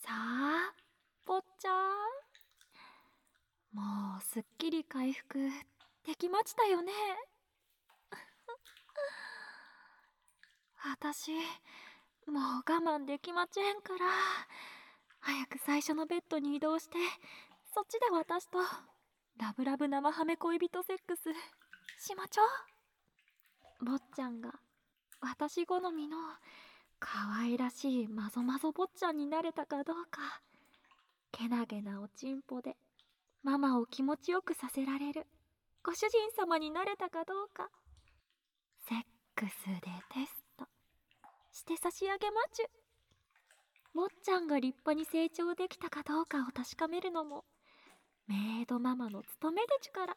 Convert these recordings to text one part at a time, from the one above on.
あ、坊ちゃん、もうすっきり回復できましたよね。私、もう我慢できまちぇんから、早く最初のベッドに移動して、そっちで私とラブラブ生ハメ恋人セックスしまちょ。坊ちゃんが私好みの可愛らしいマゾマゾ坊ちゃんになれたかどうか、けなげなおちんぽでママを気持ちよくさせられるご主人様になれたかどうか、セックスでテストして差し上げまちゅ。坊ちゃんが立派に成長できたかどうかを確かめるのもメイドママの務めでちゅから。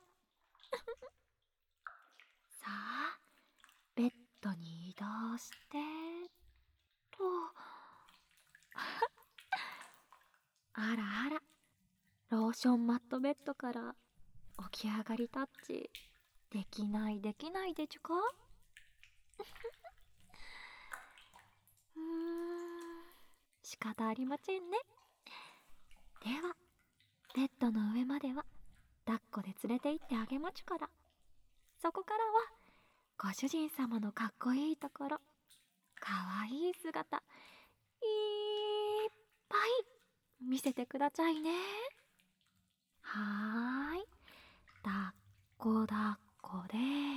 さあ、ベッドに移動してと。あらあら、ローションマットベッドから起き上がりタッチできないできないでちゅか。仕方ありませんね。ではベッドの上までは抱っこで連れて行ってあげまちゅから、そこからはご主人様のかっこいいところ、かわいい姿いっぱい見せてくださいね。はーい、抱っこ抱っこで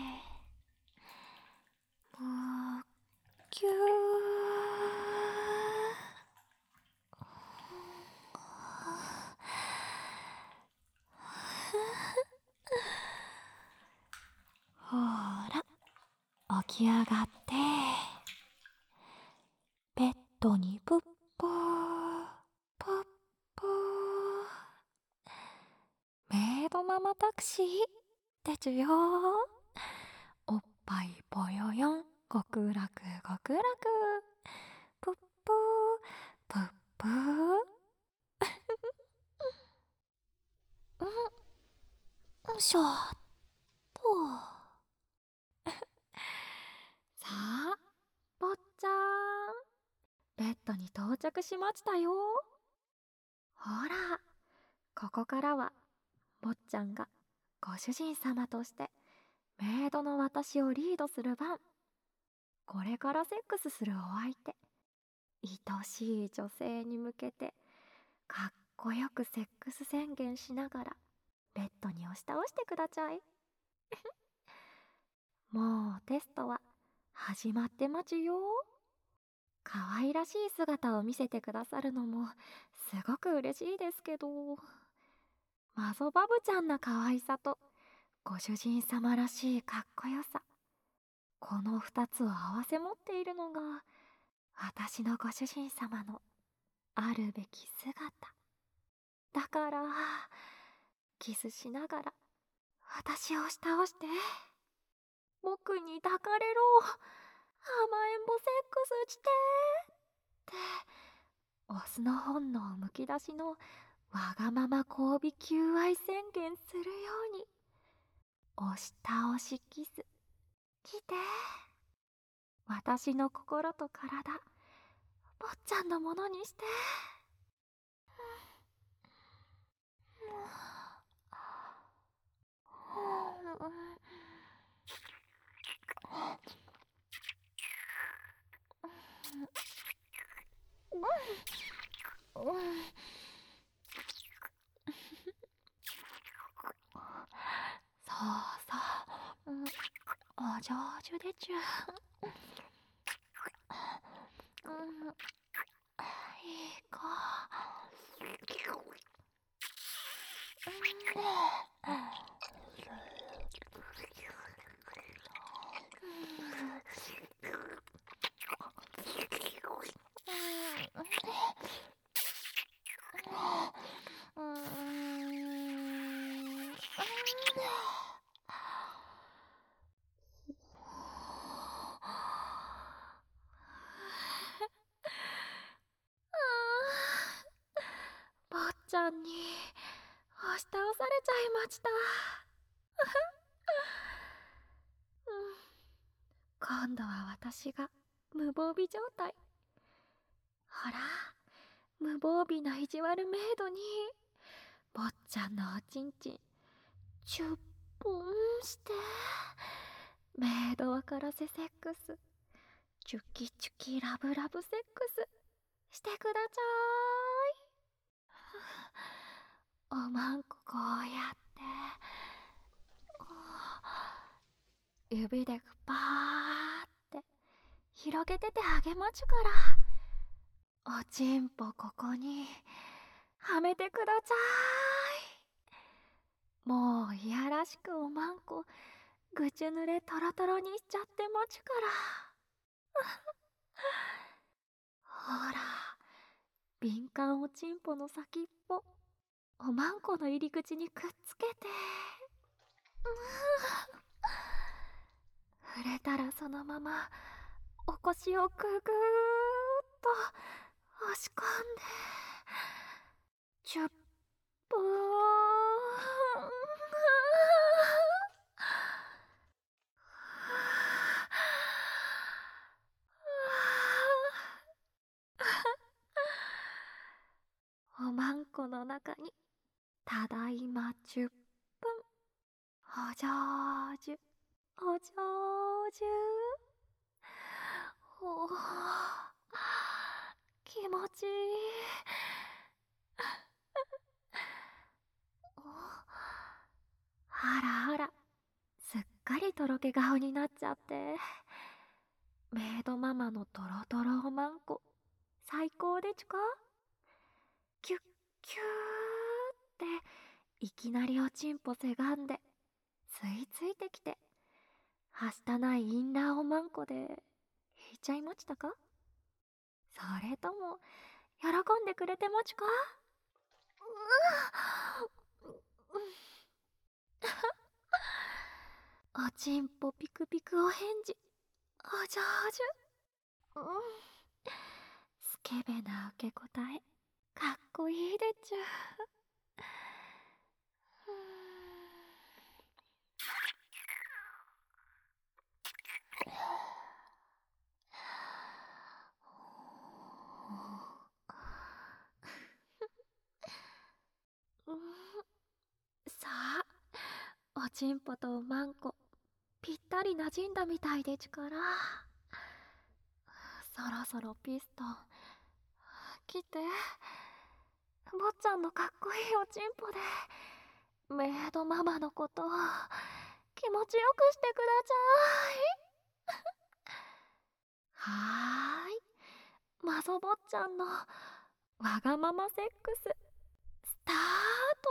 むきゅー。ほら、起き上がってベッドにぷっぽーぷっぽー。メイドママタクシーでちゅよ。おっぱいぽよよん、極楽極楽、ぷっぷーぷっぷー。よいしょと。さあ、坊ちゃん、ベッドに到着しましたよ。ほら、ここからは坊ちゃんがご主人様としてメイドの私をリードする番。これからセックスするお相手、愛しい女性に向けてかっこよくセックス宣言しながらベッドに押し倒してください。もうテストは始まってまちゅよ。可愛らしい姿を見せてくださるのもすごく嬉しいですけど、マゾバブちゃんな可愛さとご主人様らしいかっこよさ、この2つを併せ持っているのが私のご主人様のあるべき姿だから、キスしながら私を押し倒して僕に抱かれろ、甘えん坊セックスしてってオスの本能むき出しのわがまま交尾求愛宣言するように押し倒しキス来て、私の心と体坊ちゃんのものにして。そうそう、お上手でちゅ。いい子。坊ちゃんに押し倒されちゃいました。今度は私が無防備状態。ほら、 無防備な意地悪メイドに坊ちゃんのおちんちんチュッポンして、メイド分からせセックス、チュキチュキラブラブセックスしてください。おまんここうやって指でパーって広げててあげまちゅから、おちんぽここにはめてください。もういやらしくおまんこぐちゅ濡れトロトロにしちゃってまちゅから。ほら、敏感おちんぽの先っぽおまんこの入り口にくっつけて、触れたらそのままお腰をググーっと押し込んで、チュッポーン。おまんこの中にただいま10分おじょうじゅおじょうじゅお気持ちいい。あらあら、すっかりとろけ顔になっちゃって、メイドママのトロトロおまんこ最高でちゅか。キュッキューっていきなりおちんぽせがんで吸い付いてきて、はしたないインナーおまんこで引いちゃいましたか。それとも喜んでくれてまちゅか。おちんぽピクピクお返事お上手。スケベな受け答えかっこいいでちゅ。さあ、おちんぽとおまんこぴったりなじんだみたいでちゅから、そろそろピストン来て、坊ちゃんのかっこいいおちんぽでメイドママのこと気持ちよくしてください。はーい、マゾ坊ちゃんのわがままセックススタート。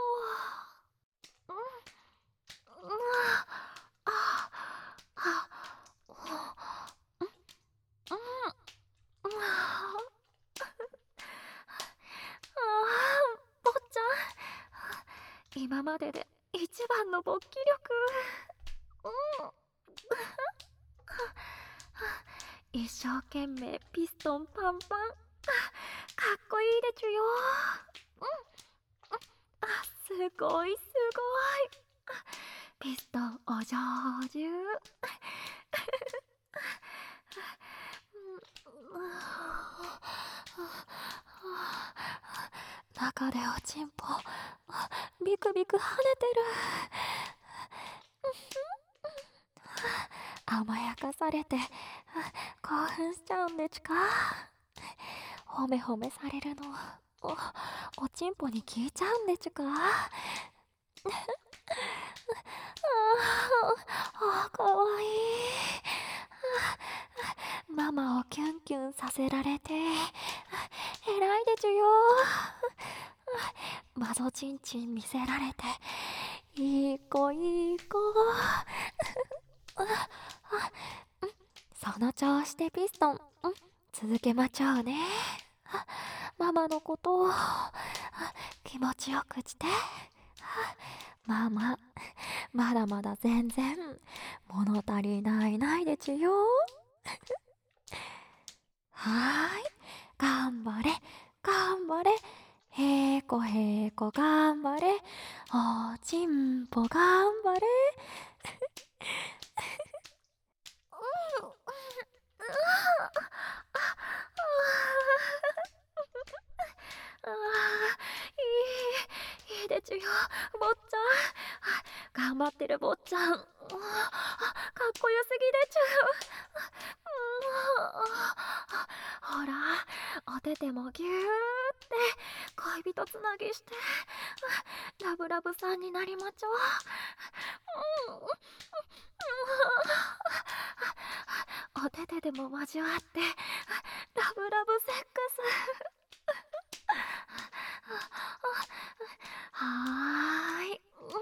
ああ坊ちゃん、今までで一番の勃起力。一生懸命ピストンパンパン、かっこいいでちゅよ。すごいすごい。ピストンお上手。中でおちんぽビクビク跳ねてる。甘やかされて興奮しちゃうんでちゅか。ほめほめされるのおちんぽに聞いちゃうんでちゅか。かわいい。ママをキュンキュンさせられてえらいでちゅよ。マゾチンチン見せられていい子いい子。その調子でピストン、続けまちょうね。ママのことを気持ちよくして。ママまだまだ全然物足りないでちゅよ。はーい、頑張れ頑張れ、へこへこ頑張れ、おちんぽ頑張れ。 ちゅよ、坊ちゃん。頑張ってる坊ちゃん。かっこよすぎでちゅ。ほら、お手手もぎゅーって恋人つなぎしてラブラブさんになりまちょ。お手手でも交わってラブラブセックス。はーい、ぎゅ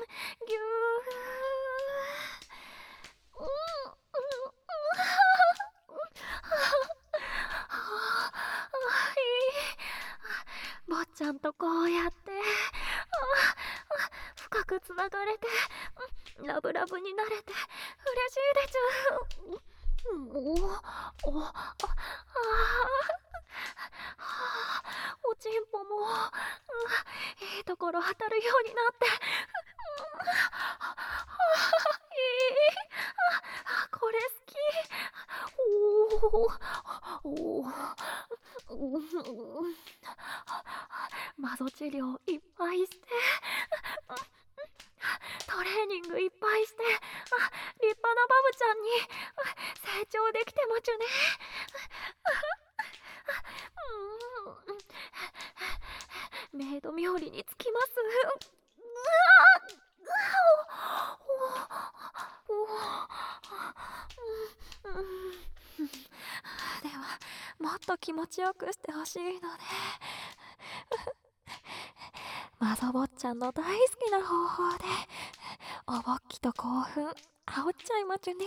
ー。坊ちゃんとこうやって深くつながれてラブラブになれて嬉しいでちゅ。おちんぽもいいところ当たるようになってこれ好き。マゾ治療いっぱいしてトレーニングいっぱいして立派なバブちゃんに成長できてまちゅね。メイド冥利につきます。ではもっと気持ちよくしてほしいのでマゾ坊ちゃんの大好きな方法でおぼっきと興奮煽っちゃいまちゅね。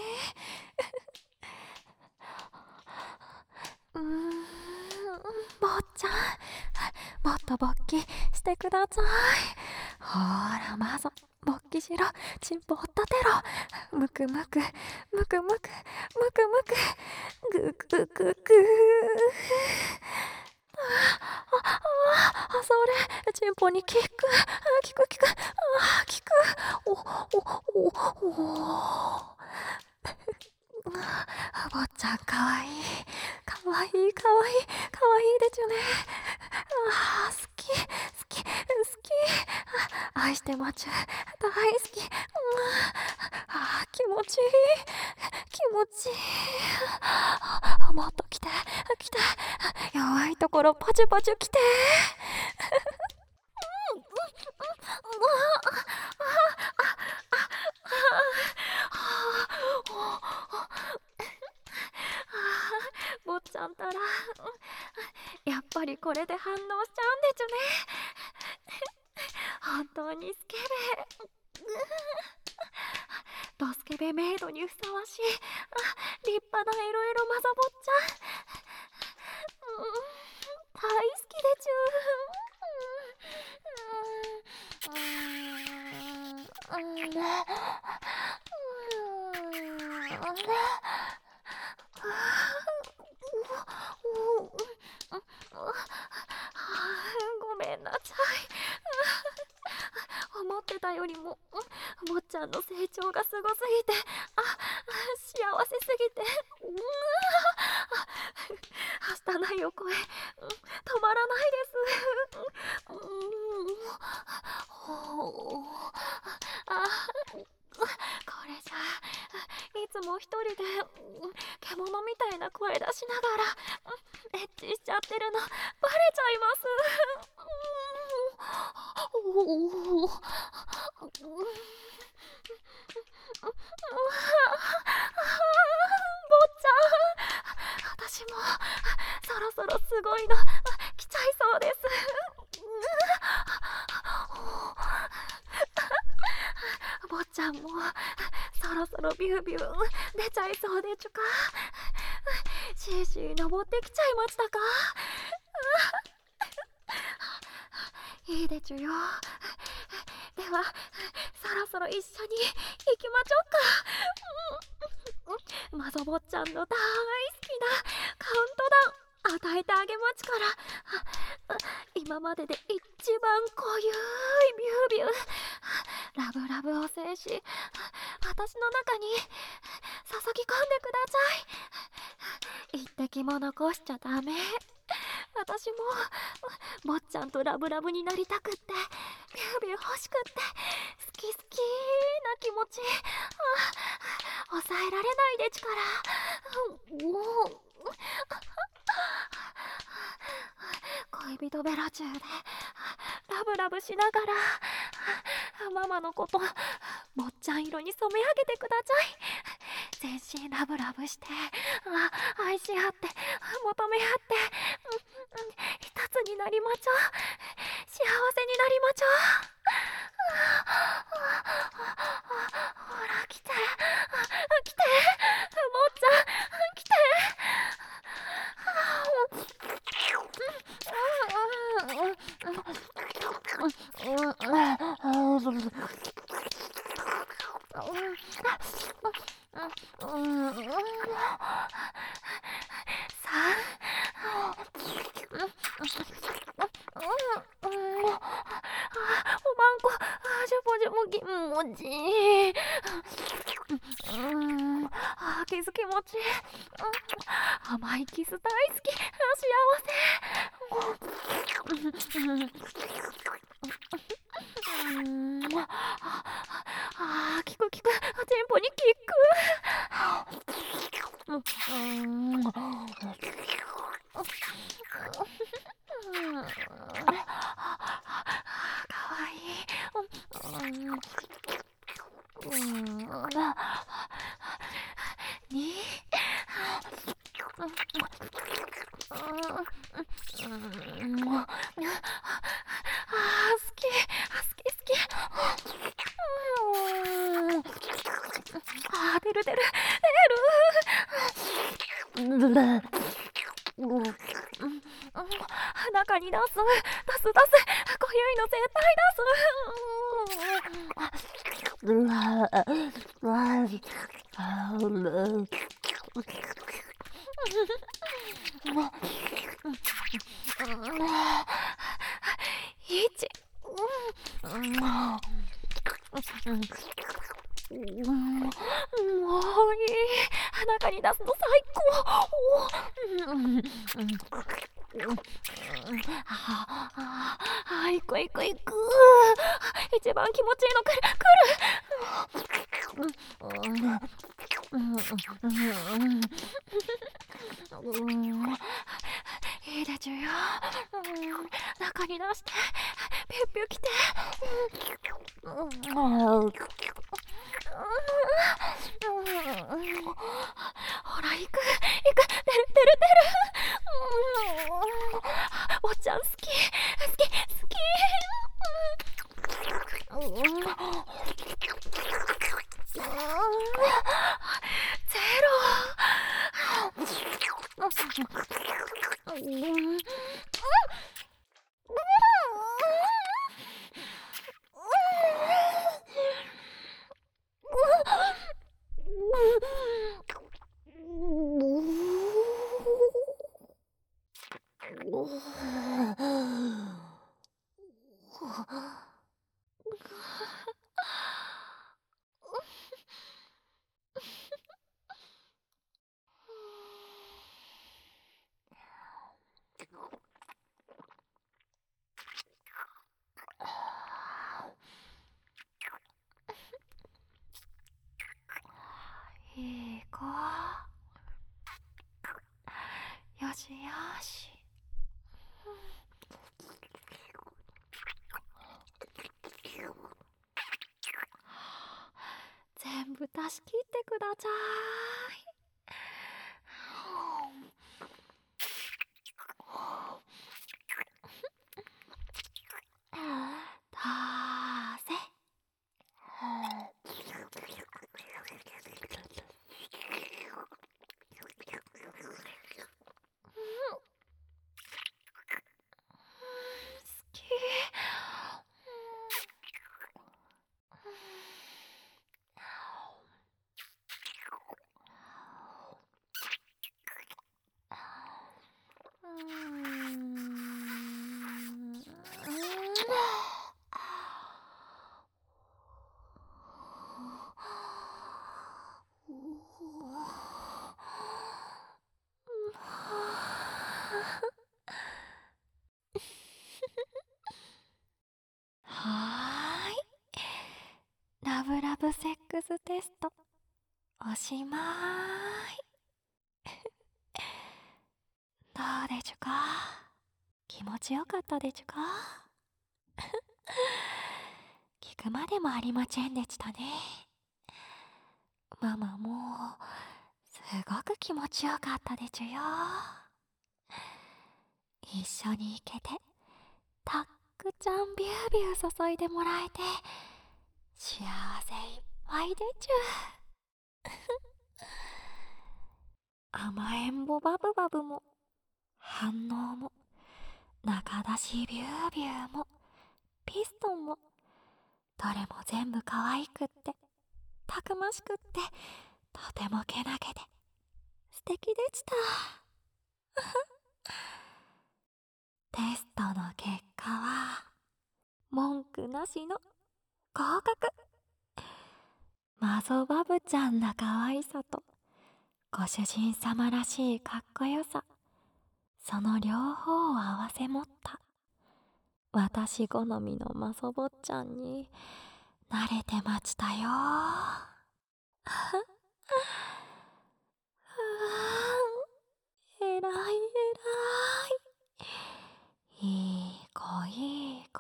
坊ちゃん、もっと勃起してください。ほーらマゾ、勃起しろ、チンポを立てろ。むくむくむくむくむくむくぐぐぐぐそれチンポに効く効く効く効く。お坊ちゃんかわいいかわいいかわいいかわいいでちゅね。好き好き好き愛してまちゅ大好き。気持ちいい気持ちいい。もっと来て来て弱いところパチュパチュ来て。坊ちゃんたらやっぱりこれで反応しちゃうんでちゅね。本当にスケベドスケベメイドにふさわしい立派なエロエロマザ坊ちゃん。大好きでちゅ。ごめんなさい。思ってたよりも坊ちゃんの成長がすごすぎて幸せすぎてはしたないお声止まらないです。これじゃいつも一人で獣みたいな声出しながらエッチしちゃってるのバレちゃいます。私もそろそろすごいの来ちゃいそうです。坊ちゃんもそろそろビュービュー出ちゃいそうでちゅか。シーシー登ってきちゃいましたか。いいでちゅよ。ではそろそろ一緒に行きまちょうか。マゾ坊ちゃんの大好きなカウントダウン与えてあげまちから。今までで一番濃ゆいビュービューラブラブを制し私の中に注ぎ込んでください。一滴も残しちゃダメ。私も坊ちゃんとラブラブになりたくって指欲しくって好き好きな気持ち、抑えられないでちから、もう恋人ベロ中でラブラブしながらママのこと坊ちゃん色に染め上げてください。全身ラブラブして愛し合って求め合って一つになりまちょ。幸せになりまちょ。ほら来て来て坊ちゃん来て。おまんこジュポジュポ気持ちいい。キス気持ちいい。甘いキス大好き。幸せ。聞く聞く。テンポに聞く。かわいい。に好き好き好き。出る出る出る。中に出す今宵の絶対出す。もういい。中に出すの最高。いくいくいく。一番気持ちいいの来る。いいでちゅよ。中に出してピュッピュッ来て。ほら行く出るおっちゃん好きゼロ。いい子。よしよし。全部出し切ってください。だせ。好き。はしまーい。どうでちゅか？気持ちよかったでちゅか？聞くまでもありませんでしたね。ママもすごく気持ちよかったでちゅよ。一緒に行けてたっくちゃんビュービュー注いでもらえて幸せいっぱいでちゅ。甘えんぼバブバブも反応も中出しビュービューもピストンもどれも全部可愛くってたくましくってとてもけなげで素敵でした。テストの結果は文句なしの合格。マゾバブちゃんな可愛さとご主人様らしいかっこよさ、その両方を合わせ持った私好みのマゾ坊ちゃんに慣れてましたよ。えらいえらい。いい子いい子。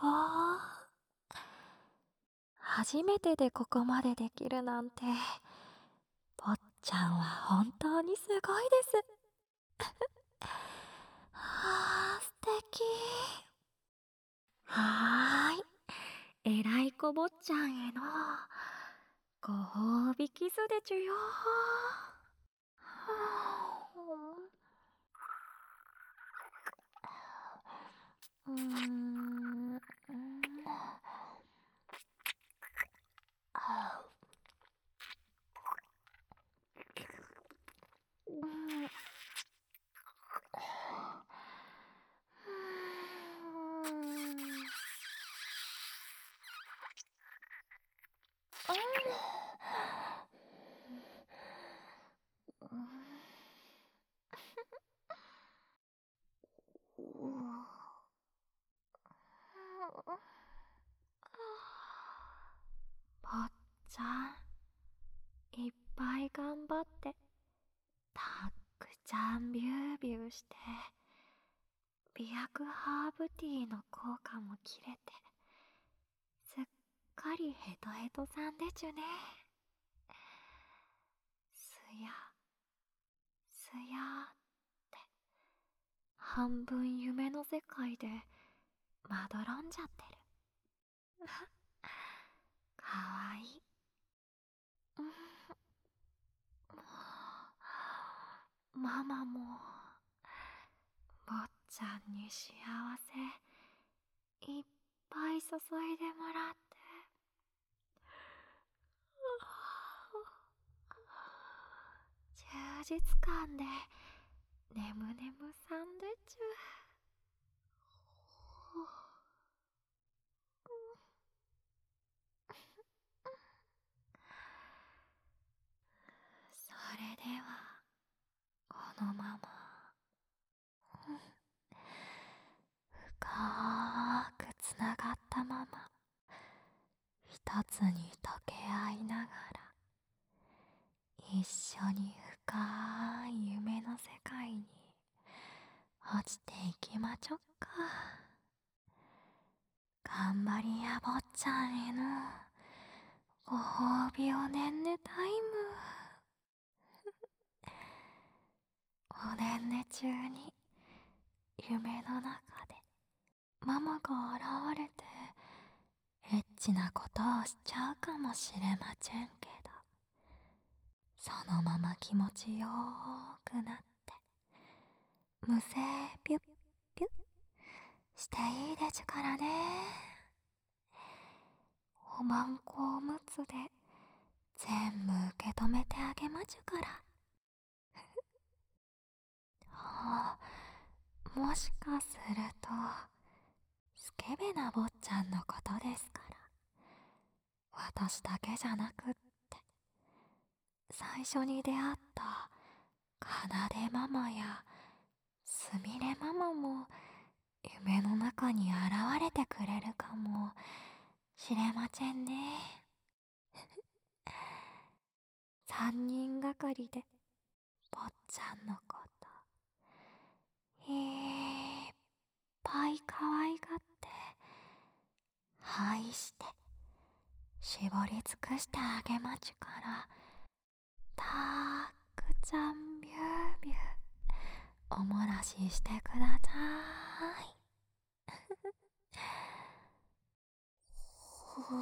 初めてでここまでできるなんて、坊ちゃんは本当にすごいです。はあ、素敵。はーい。えらい子坊ちゃんへのご褒美キスでちゅよ。はあ、坊ちゃん、いっぱい頑張ってたっくちゃんビュービューして美薬ハーブティーの効果も切れてすっかりヘトヘトさんでちゅね。すやすやって半分夢の世界でまどろんじゃってる。かわいい。ママも坊ちゃんに幸せいっぱい注いでもらって充実感でねむねむさんでちゅ。それではこのまま深くつながったまま一つに溶け合いながら一緒に深い夢の世界に落ちていきまちょっか。頑張りや坊ちゃんへのご褒美おねんねタイム。おねんね中に夢の中でママが現れてエッチなことをしちゃうかもしれませんけど、そのまま気持ちよーくなって無声ピュッピュッしていいでちゅからね。おまんこおむつで全部受け止めてあげまちゅから。あ、もしかするとスケベな坊ちゃんのことですから。私だけじゃなくって最初に出会ったかなでママやすみれママも夢の中に現れてくれるかもしれませんね。3人がかりで坊ちゃんのこといっぱい可愛がって愛して絞り尽くしてあげまちゅから、たくちゃんビュービューおもらししてください。そ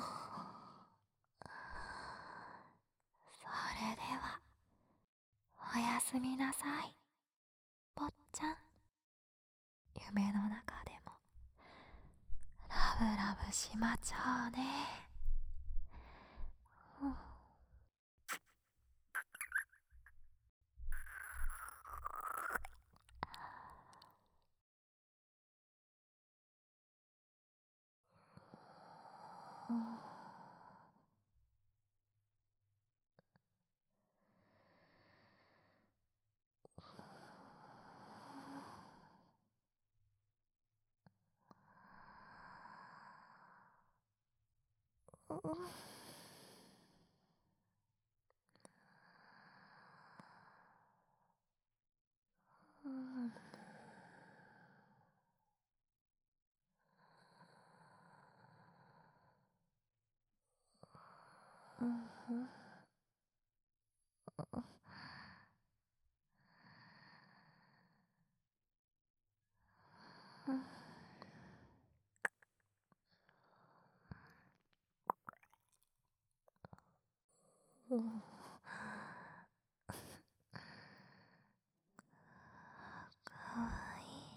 れではおやすみなさい、坊ちゃん。夢の中でもラブラブしまちょうね。かわいい。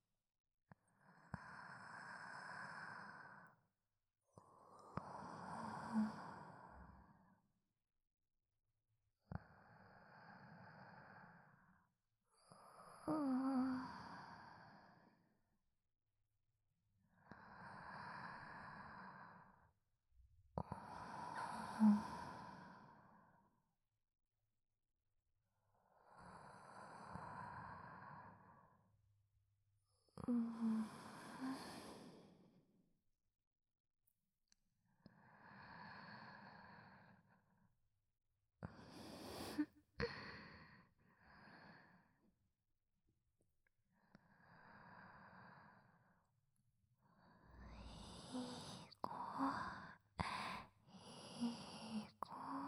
いい子、いい子。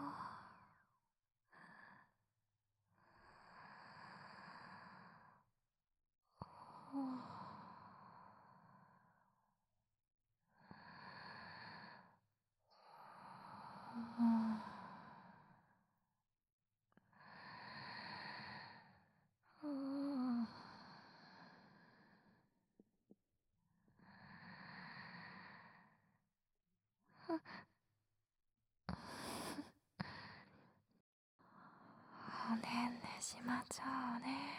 おねんねしまちょうね。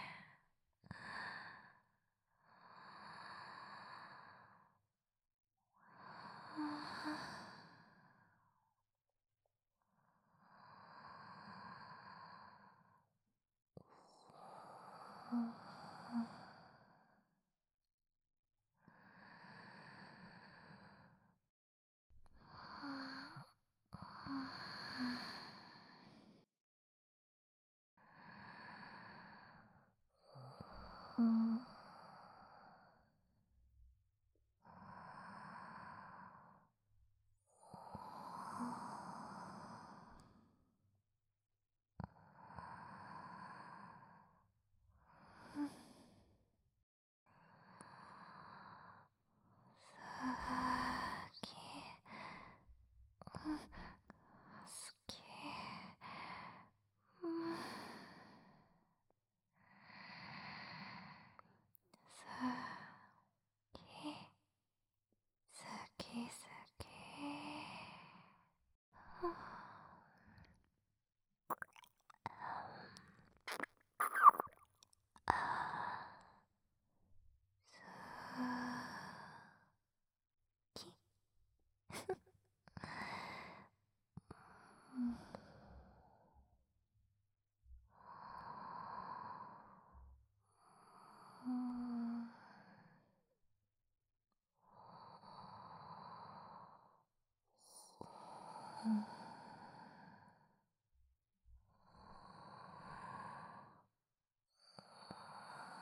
好き。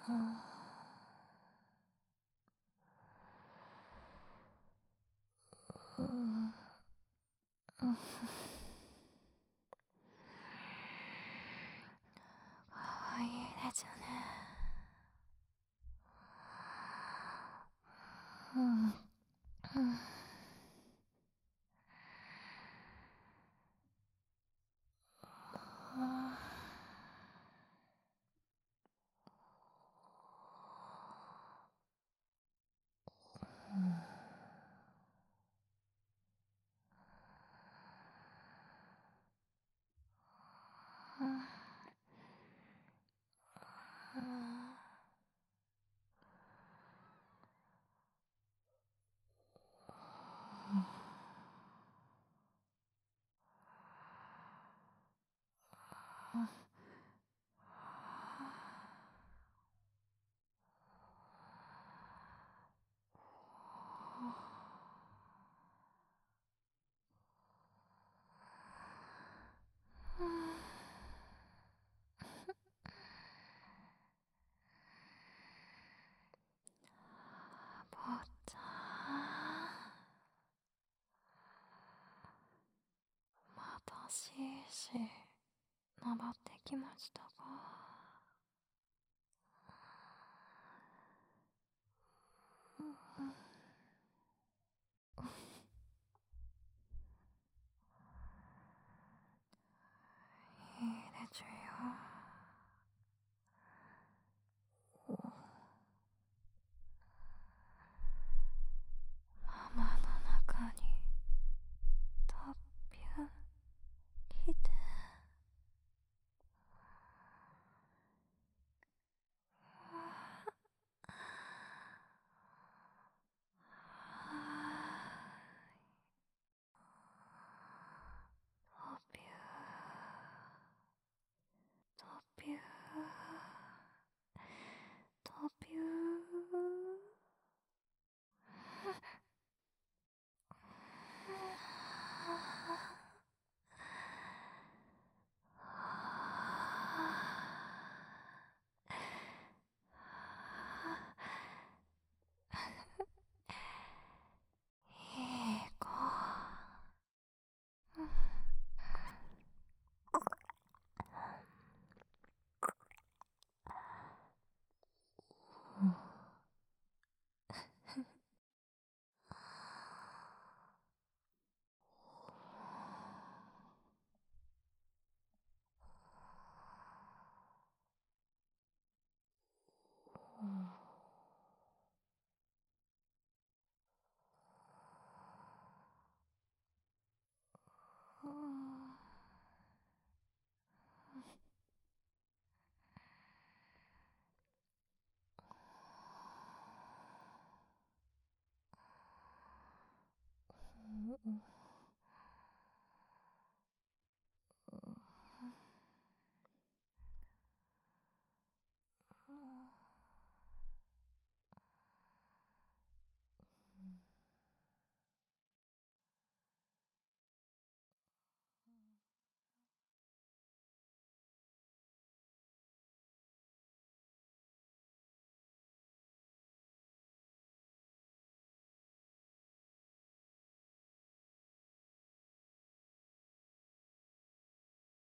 かわいいですね。坊ちゃん、またしーし登ってきましたか？いいでちゅよ。ママの中にとっぴゅん来て。とぴゅーとぴゅーとぴゅー。いい子。うん。